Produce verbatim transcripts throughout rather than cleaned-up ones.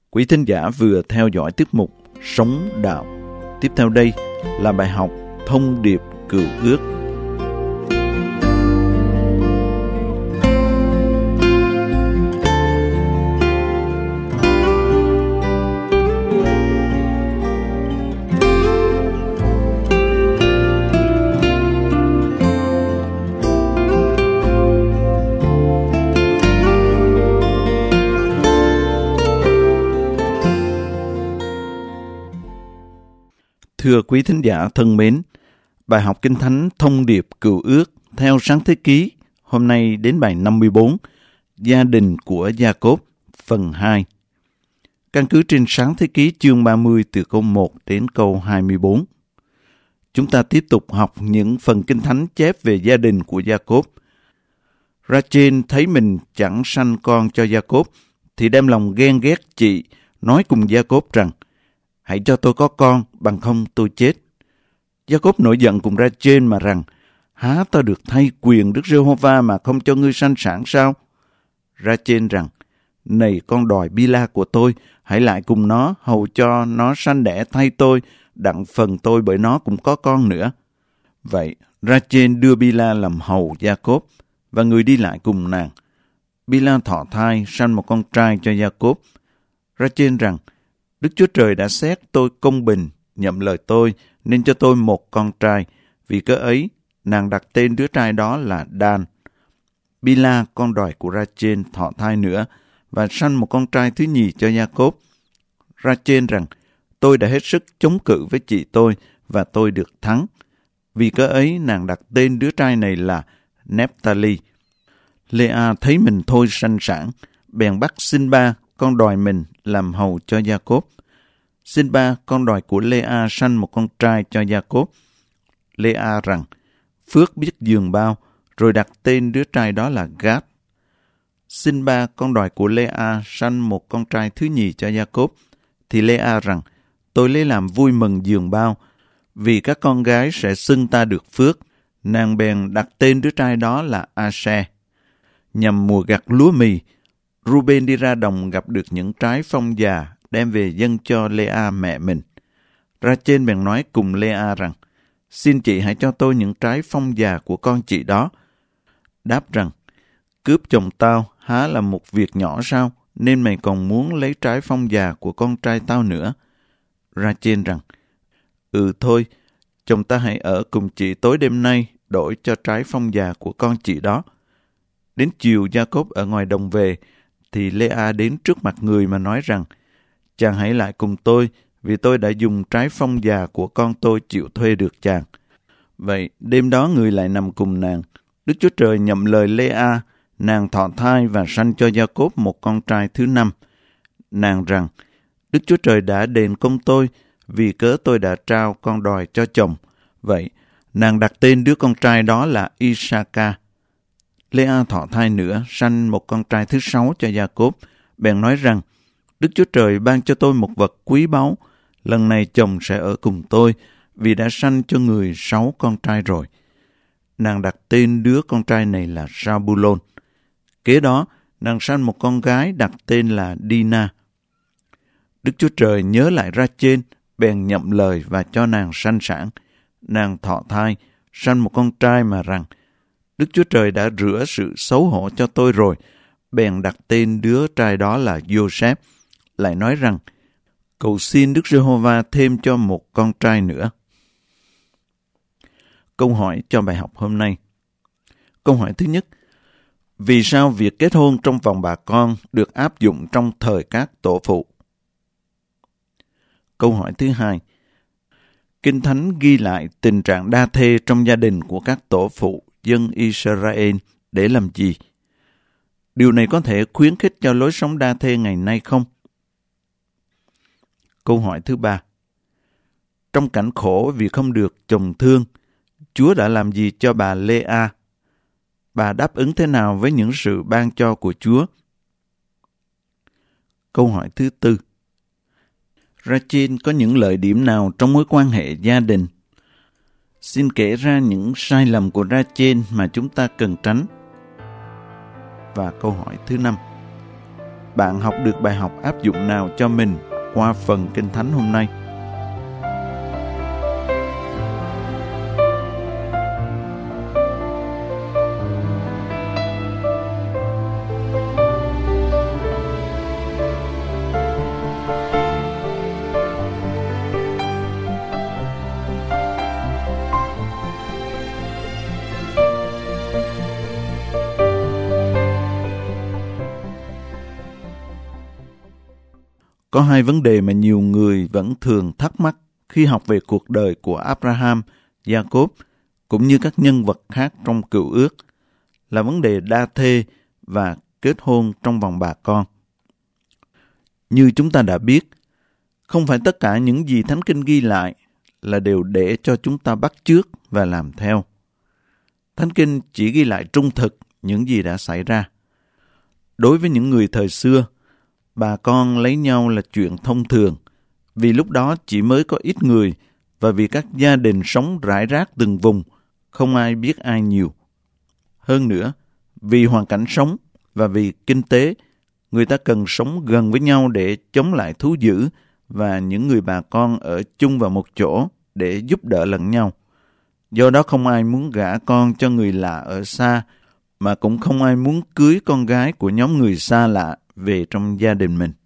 Quý thính giả vừa theo dõi tiết mục Sống Đạo. Tiếp theo đây là bài học Thông điệp Cựu Ước. Thưa quý thính giả thân mến, bài học Kinh Thánh Thông điệp Cựu Ước theo Sáng Thế Ký hôm nay đến bài năm mươi bốn, Gia đình của Gia-cốp, phần hai. Căn cứ trên Sáng Thế Ký chương ba mươi từ câu một đến câu hai mươi bốn. Chúng ta tiếp tục học những phần Kinh Thánh chép về gia đình của Gia-cốp. Ra-chên thấy mình chẳng sanh con cho Gia-cốp, thì đem lòng ghen ghét chị, nói cùng Gia-cốp rằng: hãy cho tôi có con, bằng không tôi chết. Gia-cốp nổi giận cùng Ra-chên mà rằng: há ta được thay quyền Đức Giê-hô-va mà không cho ngươi sanh sản sao? Ra-chên rằng: này con đòi Bi-la của tôi, hãy lại cùng nó, hầu cho nó sanh đẻ thay tôi, đặng phần tôi bởi nó cũng có con nữa. Vậy Ra-chên đưa Bi-la làm hầu Gia-cốp, và người đi lại cùng nàng. Bi-la thọ thai, sanh một con trai cho Gia-cốp. Ra-chên rằng: Đức Chúa Trời đã xét tôi công bình, nhậm lời tôi, nên cho tôi một con trai. Vì cớ ấy, nàng đặt tên đứa trai đó là Dan. Bi-la, con đòi của Ra-chên, thọ thai nữa, và sanh một con trai thứ nhì cho Gia-cốp. Ra-chên rằng: tôi đã hết sức chống cự với chị tôi, và tôi được thắng. Vì cớ ấy, nàng đặt tên đứa trai này là Nép-ta-li. Lê-a thấy mình thôi sanh sản, bèn bắt Xin-ba, con đòi mình, làm hầu cho Gia-cốp. Xin-ba, con đòi của Lê-a, sanh một con trai cho Gia-cốp. Lê-a rằng: phước biết giường bao, rồi đặt tên đứa trai đó là Gát. Xin-ba, con đòi của Lê-a, sanh một con trai thứ nhì cho Gia-cốp. Thì Lê-a rằng: tôi lấy làm vui mừng giường bao, vì các con gái sẽ xưng ta được phước. Nàng bèn đặt tên đứa trai đó là A-se. Nhằm mùa gặt lúa mì, Ru-ben đi ra đồng gặp được những trái phong già, đem về dâng cho Lê-a mẹ mình. Ra-chên bèn nói cùng Lê-a rằng: xin chị hãy cho tôi những trái phong già của con chị đó. Đáp rằng: cướp chồng tao há là một việc nhỏ sao, nên mày còn muốn lấy trái phong già của con trai tao nữa? Ra-chên rằng: ừ thôi, chồng ta hãy ở cùng chị tối đêm nay, đổi cho trái phong già của con chị đó. Đến chiều Gia-cốp ở ngoài đồng về, thì Lê-a đến trước mặt người mà nói rằng: chàng hãy lại cùng tôi, vì tôi đã dùng trái phong già của con tôi chịu thuê được chàng. Vậy đêm đó người lại nằm cùng nàng. Đức Chúa Trời nhậm lời Lê-a, nàng thọ thai và sanh cho Gia-cốp một con trai thứ năm. Nàng rằng: Đức Chúa Trời đã đền công tôi, vì cớ tôi đã trao con đòi cho chồng. Vậy nàng đặt tên đứa con trai đó là I-sa-ca. Lê-a thọ thai nữa, sanh một con trai thứ sáu cho Gia-cốp, bèn nói rằng: Đức Chúa Trời ban cho tôi một vật quý báu, lần này chồng sẽ ở cùng tôi, vì đã sanh cho người sáu con trai rồi. Nàng đặt tên đứa con trai này là Sa-bu-lôn. Kế đó, nàng sanh một con gái đặt tên là Đi-na. Đức Chúa Trời nhớ lại Ra-chên, bèn nhậm lời và cho nàng sanh sản. Nàng thọ thai, sanh một con trai mà rằng: Đức Chúa Trời đã rửa sự xấu hổ cho tôi rồi, bèn đặt tên đứa trai đó là Giô-sép. Lại nói rằng: cầu xin Đức Giê-hô-va thêm cho một con trai nữa. Câu hỏi cho bài học hôm nay. Câu hỏi thứ nhất: vì sao việc kết hôn trong vòng bà con được áp dụng trong thời các tổ phụ? Câu hỏi thứ hai: Kinh Thánh ghi lại tình trạng đa thê trong gia đình của các tổ phụ dân Israel để làm gì? Điều này có thể khuyến khích cho lối sống đa thê ngày nay không? Câu hỏi thứ ba: trong cảnh khổ vì không được chồng thương, Chúa đã làm gì cho bà Lê-a? Bà đáp ứng thế nào với những sự ban cho của Chúa? Câu hỏi thứ tư: Ra-chên có những lợi điểm nào trong mối quan hệ gia đình? Xin kể ra những sai lầm của Ra-chên mà chúng ta cần tránh. Và câu hỏi thứ năm: bạn học được bài học áp dụng nào cho mình qua phần Kinh Thánh hôm nay? Có hai vấn đề mà nhiều người vẫn thường thắc mắc khi học về cuộc đời của Abraham, Jacob cũng như các nhân vật khác trong Cựu Ước, là vấn đề đa thê và kết hôn trong vòng bà con. Như chúng ta đã biết, không phải tất cả những gì Thánh Kinh ghi lại là đều để cho chúng ta bắt chước và làm theo. Thánh Kinh chỉ ghi lại trung thực những gì đã xảy ra. Đối với những người thời xưa, bà con lấy nhau là chuyện thông thường, vì lúc đó chỉ mới có ít người và vì các gia đình sống rải rác từng vùng, không ai biết ai nhiều. Hơn nữa, vì hoàn cảnh sống và vì kinh tế, người ta cần sống gần với nhau để chống lại thú dữ và những người bà con ở chung vào một chỗ để giúp đỡ lẫn nhau. Do đó không ai muốn gả con cho người lạ ở xa, mà cũng không ai muốn cưới con gái của nhóm người xa lạ về trong gia đình mình.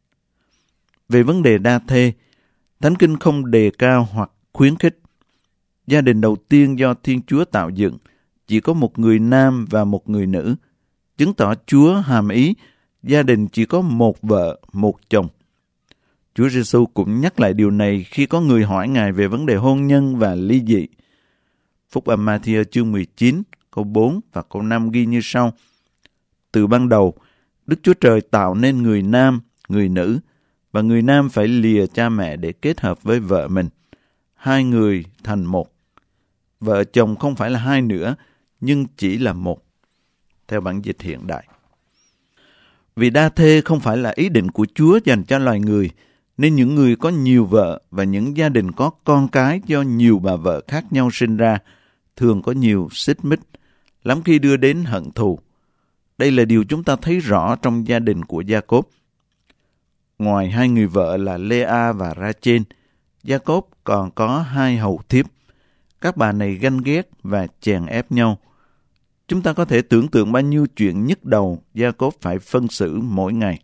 Về vấn đề đa thê, Thánh Kinh không đề cao hoặc khuyến khích. Gia đình đầu tiên do Thiên Chúa tạo dựng chỉ có một người nam và một người nữ, chứng tỏ Chúa hàm ý gia đình chỉ có một vợ, một chồng. Chúa Giêsu cũng nhắc lại điều này khi có người hỏi Ngài về vấn đề hôn nhân và ly dị. Phúc âm Ma-thi-ơ chương mười chín, câu bốn và câu năm ghi như sau: Từ ban đầu, Đức Chúa Trời tạo nên người nam, người nữ, và người nam phải lìa cha mẹ để kết hợp với vợ mình. Hai người thành một. Vợ chồng không phải là hai nữa, nhưng chỉ là một. Theo bản dịch hiện đại. Vì đa thê không phải là ý định của Chúa dành cho loài người, nên những người có nhiều vợ và những gia đình có con cái do nhiều bà vợ khác nhau sinh ra thường có nhiều xích mích, lắm khi đưa đến hận thù. Đây là điều chúng ta thấy rõ trong gia đình của Jacob. Ngoài hai người vợ là Lea và Rachel, Jacob còn có hai hầu thiếp. Các bà này ganh ghét và chèn ép nhau. Chúng ta có thể tưởng tượng bao nhiêu chuyện nhức đầu Jacob phải phân xử mỗi ngày.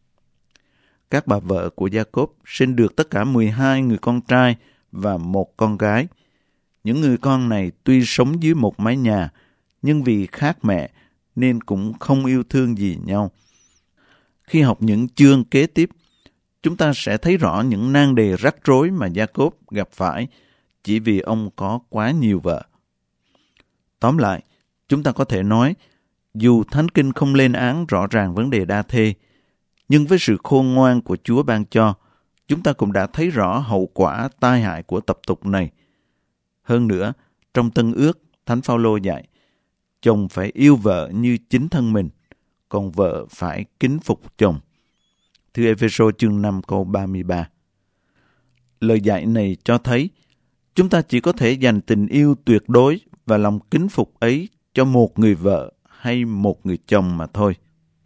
Các bà vợ của Jacob sinh được tất cả mười hai người con trai và một con gái. Những người con này tuy sống dưới một mái nhà, nhưng vì khác mẹ nên cũng không yêu thương gì nhau. Khi học những chương kế tiếp, chúng ta sẽ thấy rõ những nan đề rắc rối mà Jacob gặp phải chỉ vì ông có quá nhiều vợ. Tóm lại, chúng ta có thể nói, dù Thánh Kinh không lên án rõ ràng vấn đề đa thê, nhưng với sự khôn ngoan của Chúa ban cho, chúng ta cũng đã thấy rõ hậu quả tai hại của tập tục này. Hơn nữa, trong Tân Ước, Thánh Phaolô dạy, chồng phải yêu vợ như chính thân mình, còn vợ phải kính phục chồng. Thư Ê-phê-sô chương năm câu ba mươi ba. Lời dạy này cho thấy, chúng ta chỉ có thể dành tình yêu tuyệt đối và lòng kính phục ấy cho một người vợ hay một người chồng mà thôi.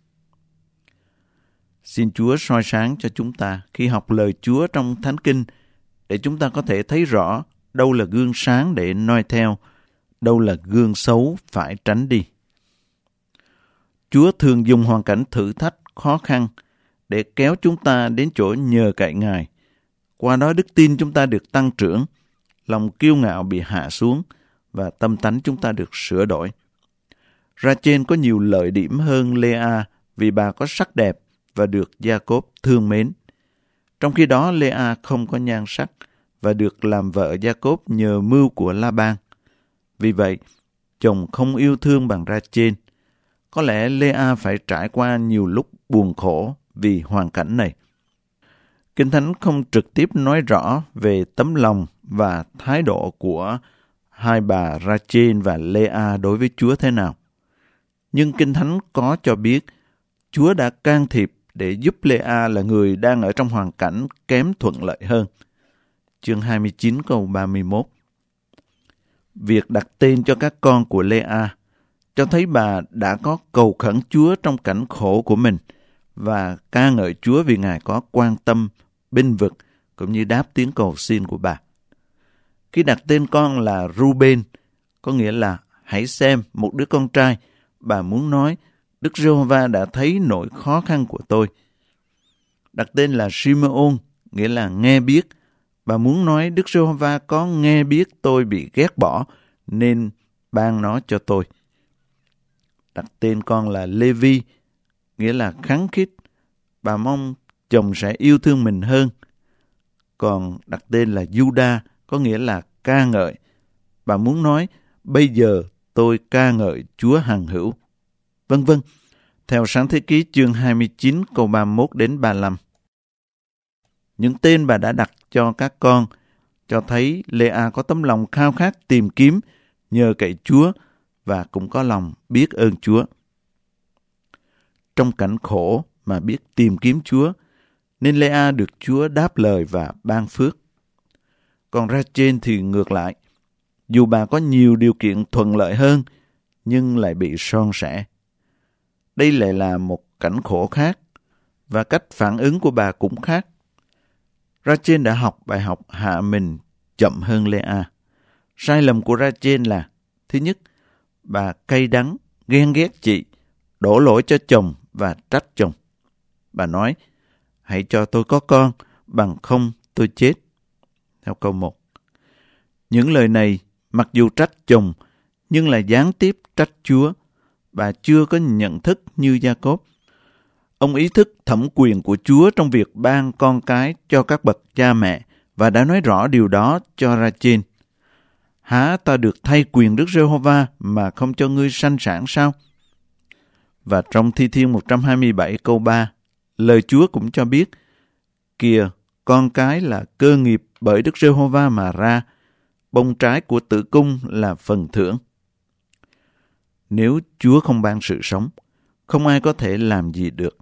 Xin Chúa soi sáng cho chúng ta khi học lời Chúa trong Thánh Kinh để chúng ta có thể thấy rõ đâu là gương sáng để noi theo, đâu là gương xấu phải tránh đi. Chúa thường dùng hoàn cảnh thử thách khó khăn để kéo chúng ta đến chỗ nhờ cậy Ngài. Qua đó đức tin chúng ta được tăng trưởng, lòng kiêu ngạo bị hạ xuống và tâm tánh chúng ta được sửa đổi. Rachel có nhiều lợi điểm hơn Lea vì bà có sắc đẹp và được Jacob thương mến. Trong khi đó Lea không có nhan sắc và được làm vợ Jacob nhờ mưu của La-ban. Vì vậy, chồng không yêu thương bằng Rachel. Có lẽ Lea phải trải qua nhiều lúc buồn khổ vì hoàn cảnh này. Kinh Thánh không trực tiếp nói rõ về tấm lòng và thái độ của hai bà Rachel và Lea đối với Chúa thế nào. Nhưng Kinh Thánh có cho biết Chúa đã can thiệp để giúp Lea là người đang ở trong hoàn cảnh kém thuận lợi hơn. Chương hai mươi chín câu ba mươi mốt. Việc đặt tên cho các con của Lea cho thấy bà đã có cầu khẩn Chúa trong cảnh khổ của mình và ca ngợi Chúa vì Ngài có quan tâm, bênh vực cũng như đáp tiếng cầu xin của bà. Khi đặt tên con là Ruben, có nghĩa là hãy xem một đứa con trai, bà muốn nói Đức Giê-hô-va đã thấy nỗi khó khăn của tôi. Đặt tên là Simeon, nghĩa là nghe biết, bà muốn nói Đức Giê-hô-va có nghe biết tôi bị ghét bỏ nên ban nó cho tôi. Đặt tên con là Lê-vi, nghĩa là khắng khít, bà mong chồng sẽ yêu thương mình hơn. Còn đặt tên là Giu-đa, có nghĩa là ca ngợi, bà muốn nói bây giờ tôi ca ngợi Chúa hằng hữu. Vân vân. Theo Sáng Thế Ký chương hai mươi chín câu ba mươi mốt đến ba mươi lăm. Những tên bà đã đặt cho các con cho thấy Lê-a có tấm lòng khao khát tìm kiếm, nhờ cậy Chúa và cũng có lòng biết ơn Chúa. Trong cảnh khổ mà biết tìm kiếm Chúa, nên Lê-a được Chúa đáp lời và ban phước. Còn Ra-chên thì ngược lại, dù bà có nhiều điều kiện thuận lợi hơn, nhưng lại bị son sẻ. Đây lại là một cảnh khổ khác, và cách phản ứng của bà cũng khác. Ra-chên đã học bài học hạ mình chậm hơn Lê-a. Sai lầm của Ra-chên là, thứ nhất, bà cay đắng, ghen ghét chị, đổ lỗi cho chồng và trách chồng. Bà nói, hãy cho tôi có con, bằng không tôi chết. Theo câu một. Những lời này, mặc dù trách chồng, nhưng là gián tiếp trách Chúa. Bà chưa có nhận thức như Gia-cốp. Ông ý thức thẩm quyền của Chúa trong việc ban con cái cho các bậc cha mẹ và đã nói rõ điều đó cho Ra-chên. Hả ta được thay quyền Đức Giê-hô-va mà không cho ngươi sanh sản sao? Và trong Thi Thiên một trăm hai mươi bảy câu ba, lời Chúa cũng cho biết, kìa, con cái là cơ nghiệp bởi Đức Giê-hô-va mà ra, bông trái của tử cung là phần thưởng. Nếu Chúa không ban sự sống, không ai có thể làm gì được.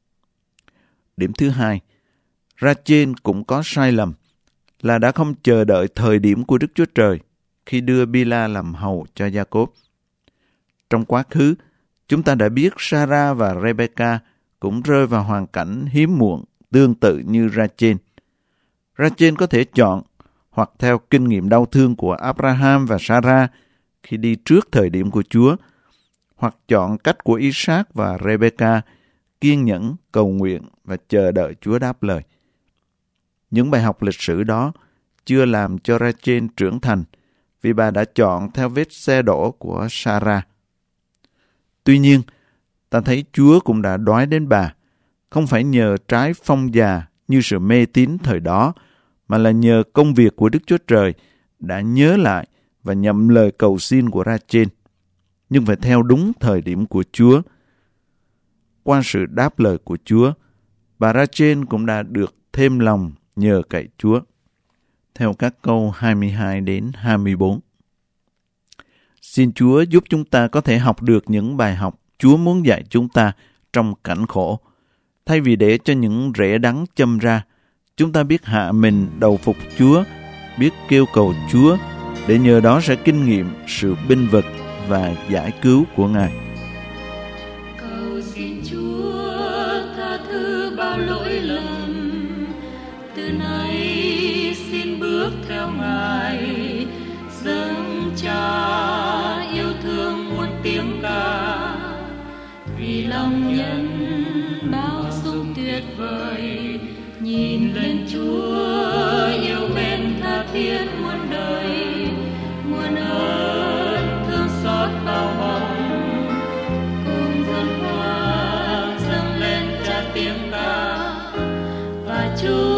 Điểm thứ hai, Ra-chên cũng có sai lầm là đã không chờ đợi thời điểm của Đức Chúa Trời khi đưa Bi-la làm hầu cho Gia-cốp. Trong quá khứ, chúng ta đã biết Sa-ra và Rê-bê-ca cũng rơi vào hoàn cảnh hiếm muộn tương tự như Ra-chên. Ra-chên có thể chọn hoặc theo kinh nghiệm đau thương của Abraham và Sa-ra khi đi trước thời điểm của Chúa, hoặc chọn cách của Isaac và Rê-bê-ca, kiên nhẫn, cầu nguyện và chờ đợi Chúa đáp lời. Những bài học lịch sử đó chưa làm cho Ra-chên trưởng thành vì bà đã chọn theo vết xe đổ của Sa-ra. Tuy nhiên, ta thấy Chúa cũng đã đói đến bà, không phải nhờ trái phong già như sự mê tín thời đó, mà là nhờ công việc của Đức Chúa Trời đã nhớ lại và nhậm lời cầu xin của Ra-chên, nhưng phải theo đúng thời điểm của Chúa. Qua sự đáp lời của Chúa, bà Ra-chên cũng đã được thêm lòng nhờ cậy Chúa. Theo các câu hai mươi hai đến hai mươi bốn. Xin Chúa giúp chúng ta có thể học được những bài học Chúa muốn dạy chúng ta trong cảnh khổ. Thay vì để cho những rễ đắng châm ra, chúng ta biết hạ mình đầu phục Chúa, biết kêu cầu Chúa, để nhờ đó sẽ kinh nghiệm sự bênh vực và giải cứu của Ngài. Cầu xin Chúa tha thứ bao lỗi lầm, từ nay xin bước theo Ngài, dâng cha yêu thương muôn tiếng ca, vì lòng nhân bao dung tuyệt vời, nhìn lên Chúa yêu mến tha thiết muôn đời, muôn ơn thương xót bao mong, cùng dân hoa dâng lên cha tiếng ca, và Chúa